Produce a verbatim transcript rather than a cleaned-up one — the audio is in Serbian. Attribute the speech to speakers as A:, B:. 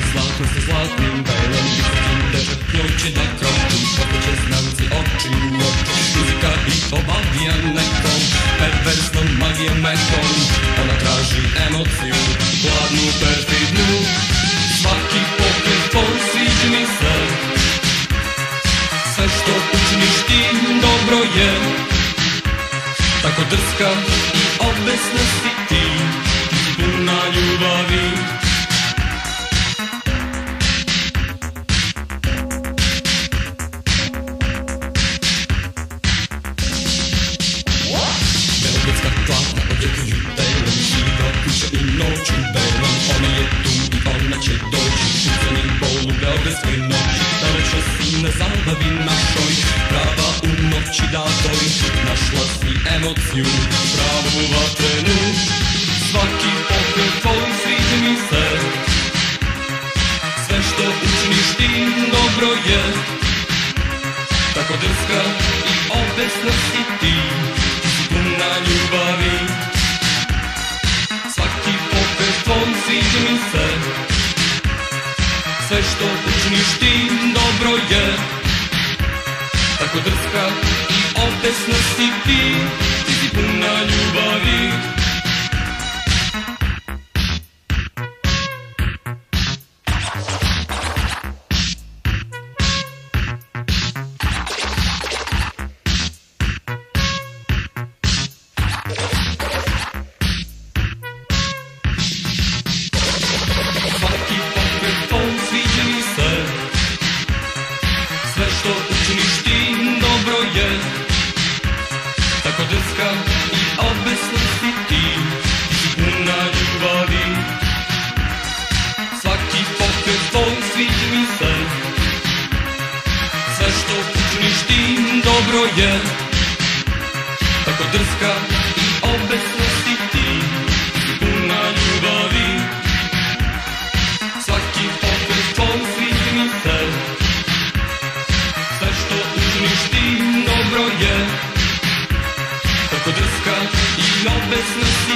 A: Zlatno sa zlatnim velom, visokim dežetnjoće da kroči, pokuće znanci oči u oči. Muzika i obavija nekom, perverznom magijom mekom. Ona traži emociju, hladnu, perfidnu. Svaki pokret tvoj sviđa mi se. Sve što učiniš ti dobro je. Tako drska i obesna si ti, puna ljubavi. Beogradska tlata odjekaju belom, siva kuća i noć u belom. Ona je tu i ona će doći, pucani bol u beogradskoj noći. Dalečna si na zabavi našoj, prava u noći datoj. Našla si emociju, pravu vatrenu. Svaki pokret tvoj sviđa mi se. Sve što učiniš ti dobro je. Tako drska i obesna si ti, puna ljubavi. Svaki pokret tvoj sviđa mi se. Sve što učiniš ti dobro je. Tako drska i obesna si ti, ti si puna ljubavi. Svaki pokret tvoj sviđa mi se. Sve što učiniš ti dobro je. Tako drska i obesna si ti, puna ljubavi. Svaki pokret tvoj sviđa mi se. Sve što učiniš ti dobro je. Tako drska i obesna si ti, puna ljubavi. Svaki pokret tvoj sviđa mi se. Sve što učiniš ti dobro je. Tako drska i obesna si